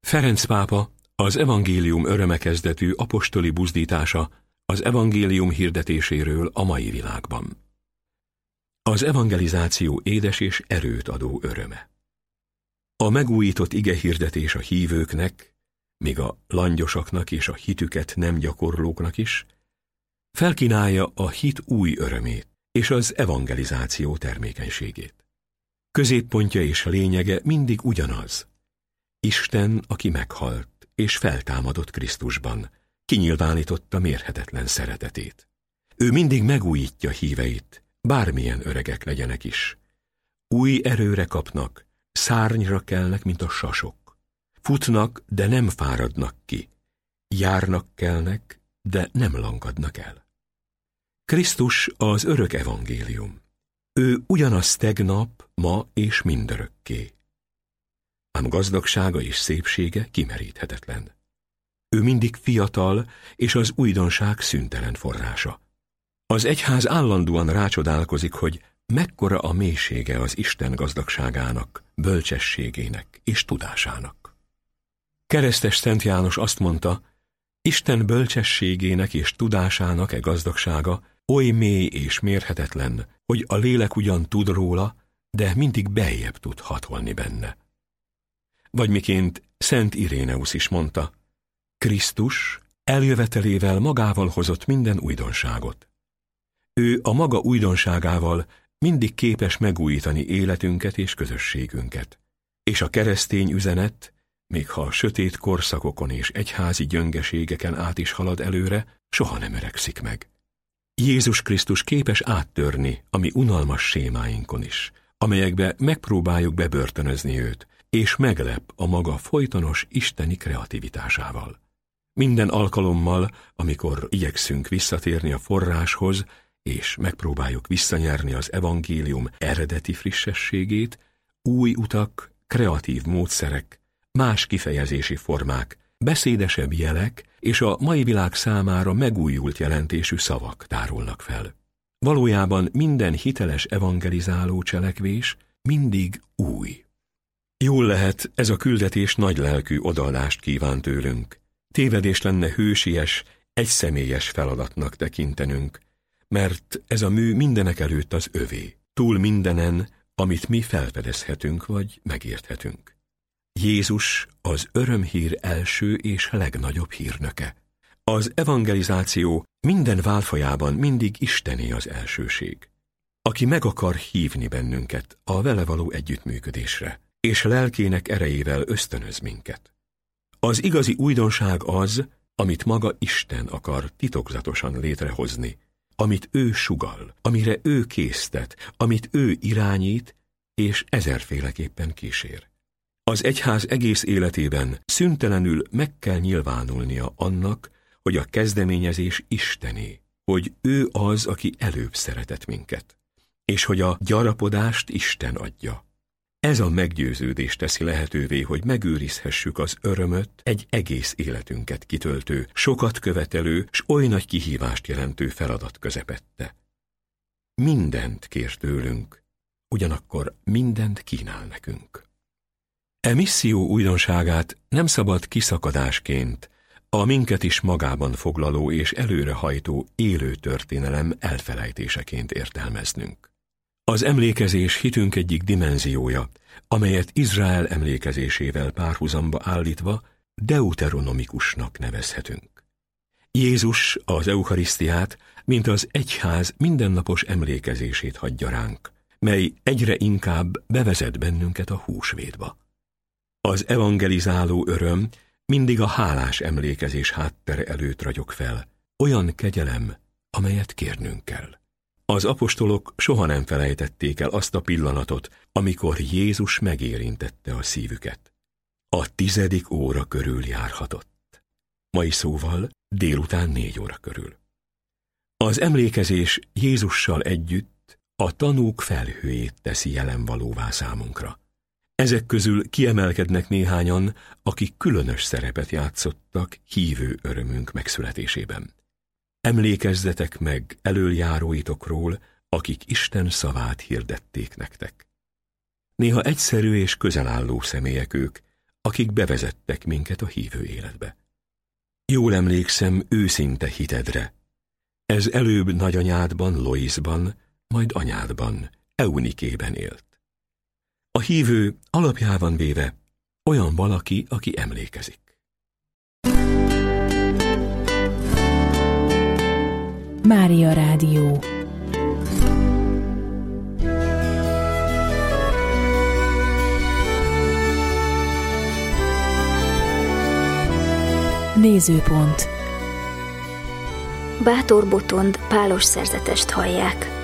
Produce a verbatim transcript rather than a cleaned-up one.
Ferenc pápa az evangélium öröme kezdetű apostoli buzdítása az evangélium hirdetéséről a mai világban. Az evangelizáció édes és erőt adó öröme. A megújított igehirdetés a hívőknek, még a langyosaknak és a hitüket nem gyakorlóknak is, felkínálja a hit új örömét és az evangelizáció termékenységét. Középpontja és lényege mindig ugyanaz. Isten, aki meghalt és feltámadott Krisztusban, kinyilvánította mérhetetlen szeretetét. Ő mindig megújítja híveit, bármilyen öregek legyenek is. Új erőre kapnak, szárnyra kelnek, mint a sasok. Futnak, de nem fáradnak ki. Járnak kelnek, de nem lankadnak el. Krisztus az örök evangélium. Ő ugyanaz tegnap, ma és mindörökké. Ám gazdagsága és szépsége kimeríthetetlen. Ő mindig fiatal, és az újdonság szüntelen forrása. Az egyház állandóan rácsodálkozik, hogy mekkora a mélysége az Isten gazdagságának, bölcsességének és tudásának. Keresztes Szent János azt mondta, Isten bölcsességének és tudásának e gazdagsága oly mély és mérhetetlen, hogy a lélek ugyan tud róla, de mindig beljebb tud hatolni benne. Vagy miként Szent Iréneusz is mondta, Krisztus eljövetelével magával hozott minden újdonságot. Ő a maga újdonságával mindig képes megújítani életünket és közösségünket. És a keresztény üzenet, még ha a sötét korszakokon és egyházi gyöngeségeken át is halad előre, soha nem öregszik meg. Jézus Krisztus képes áttörni a mi unalmas sémáinkon is, amelyekbe megpróbáljuk bebörtönözni őt, és meglep a maga folytonos isteni kreativitásával. Minden alkalommal, amikor igyekszünk visszatérni a forráshoz, és megpróbáljuk visszanyerni az evangélium eredeti frissességét, új utak, kreatív módszerek, más kifejezési formák, beszédesebb jelek és a mai világ számára megújult jelentésű szavak tárulnak fel. Valójában minden hiteles evangelizáló cselekvés mindig új. Jól lehet, ez a küldetés nagylelkű odaadást kíván tőlünk. Tévedés lenne hősies, egyszemélyes feladatnak tekintenünk, mert ez a mű mindenekelőtt az övé, túl mindenen, amit mi felfedezhetünk vagy megérthetünk. Jézus az örömhír első és legnagyobb hírnöke. Az evangelizáció minden válfajában mindig Istené az elsőség, aki meg akar hívni bennünket a vele való együttműködésre, és lelkének erejével ösztönöz minket. Az igazi újdonság az, amit maga Isten akar titokzatosan létrehozni, amit ő sugall, amire ő késztet, amit ő irányít, és ezerféleképpen kísér. Az egyház egész életében szüntelenül meg kell nyilvánulnia annak, hogy a kezdeményezés Istené, hogy ő az, aki előbb szeretett minket, és hogy a gyarapodást Isten adja. Ez a meggyőződés teszi lehetővé, hogy megőrizhessük az örömöt egy egész életünket kitöltő, sokat követelő, s oly nagy kihívást jelentő feladat közepette. Mindent kér tőlünk, ugyanakkor mindent kínál nekünk. E misszió újdonságát nem szabad kiszakadásként, a minket is magában foglaló és előrehajtó élő történelem elfelejtéseként értelmeznünk. Az emlékezés hitünk egyik dimenziója, amelyet Izrael emlékezésével párhuzamba állítva deuteronomikusnak nevezhetünk. Jézus az eukarisztiát, mint az egyház mindennapos emlékezését hagyja ránk, mely egyre inkább bevezet bennünket a húsvétba. Az evangelizáló öröm mindig a hálás emlékezés háttere előtt ragyog fel, olyan kegyelem, amelyet kérnünk kell. Az apostolok soha nem felejtették el azt a pillanatot, amikor Jézus megérintette a szívüket. A tizedik óra körül járhatott. Mai szóval délután négy óra körül. Az emlékezés Jézussal együtt a tanúk felhőjét teszi jelenvalóvá számunkra. Ezek közül kiemelkednek néhányan, akik különös szerepet játszottak hívő örömünk megszületésében. Emlékezzetek meg elöljáróitokról, akik Isten szavát hirdették nektek. Néha egyszerű és közelálló személyek ők, akik bevezettek minket a hívő életbe. Jól emlékszem őszinte hitedre. Ez előbb nagyanyádban, Loisban, majd anyádban, Eunikében élt. A hívő alapjában véve olyan valaki, aki emlékezik. Mária Rádió. Nézőpont. Bátor Botond pálos szerzetest hallják.